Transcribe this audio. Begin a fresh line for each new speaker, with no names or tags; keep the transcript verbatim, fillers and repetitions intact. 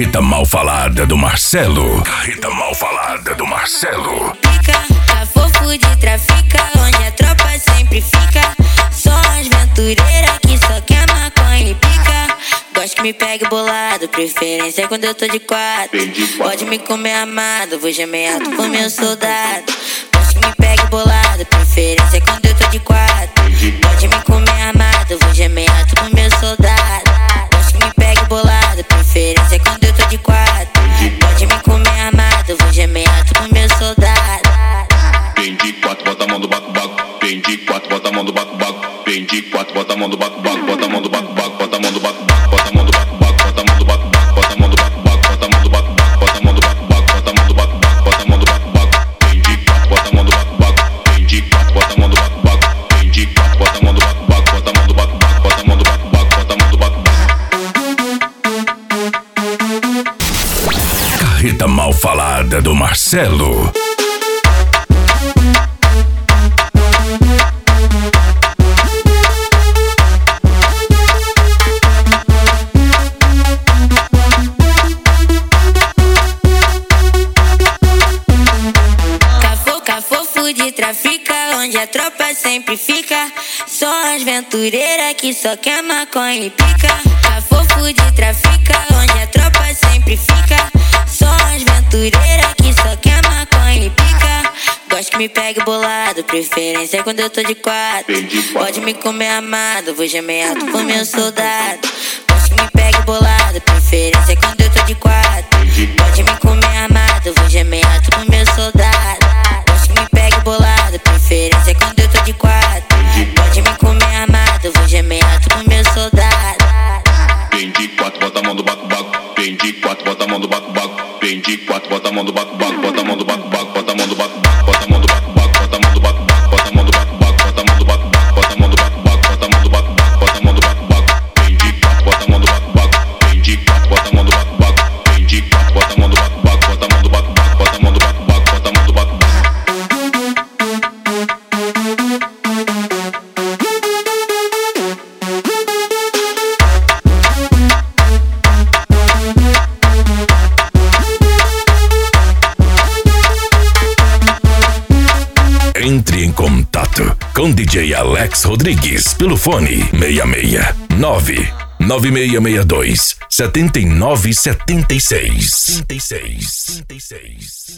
Carreta Mal Falada do Marcelo. Carreta Mal Falada do Marcelo.
Pica, tá fofo de trafica, onde a tropa sempre fica. Só as aventureiras que só quer maconha e pica. Gosto que me pegue bolado, preferência quando eu tô de quatro. Pode me comer amado, vou gemer alto pro meu soldado. Gosto que me pegue bolado, preferência quando eu tô de quatro. Pode me comer amado, vou gemer alto pro meu soldado. Gosto que me pegue bolado, preferência quando eu tô de quatro. Pode me comer amado, vou gemer alto pro meu soldado.
Vem de quatro, bota a mão do baco, baco. Vem de quatro, bota a mão do baco, baco. Vem de quatro, bota a mão do baco, baco. Bota a mão do baco, baco. Bota a mão do baco, baco. Bota a mão do baco, baco. Bota a mão do baco, baco. Bota a mão do baco, baco. Bota a mão do baco, baco. Bota a mão do baco, baco. Bota a mão do baco, baco. Bota a mão do baco, baco. Vem de quatro, bota a mão do baco, baco. Vem de quatro, bota a mão do baco, baco. Vem de quatro, bota a mão do baco, baco. Bota a mão do baco, baco. Bota a mão do baco, baco. Bota a mão do baco, baco.
Carreta Mal Falada do Marcelo.
De trafica, onde a tropa sempre fica. Só as aventureiras que só quer maconha e pica. Tá fofo de trafica, onde a tropa sempre fica. Só as aventureiras que só quer maconha e pica. Gosto que me pegue bolado, preferência quando eu tô de quatro. Pode me comer amado, vou gemer alto pro meu soldado. Gosto que me pegue bolado, preferência quando eu tô de quatro. Pode me comer amado, vou gemer alto pro meu soldado. Me pegue bolado, preferência quando eu tô de quatro. Pode me comer amado, vou gemer alto pro meu soldado.
Vem de quatro, bota a mão do baco, baco. Vem de quatro, bota a mão do baco, baco. Vem de quatro, bota a mão do baco, baco. Bota a mão do baco, baco. Bota a mão do baco, baco. Bota a mão do baco, baco. Bota a mão do baco, baco. Bota a mão do baco, baco. Bota a mão do baco, baco. Bota a mão do baco, baco. Bota a mão do baco, baco. Bota a mão do baco, baco. Vem de quatro, bota a mão do baco, baco. Vem de quatro, bota a mão do baco, baco. Vem de quatro, bota a mão do baco, baco. Bota a mão do baco, baco. Bota a mão do baco, baco. Bota a mão do baco, baco.
Entre em contato com D J Alex Rodrigues pelo fone seis seis nove nove seis seis dois sete nove sete seis.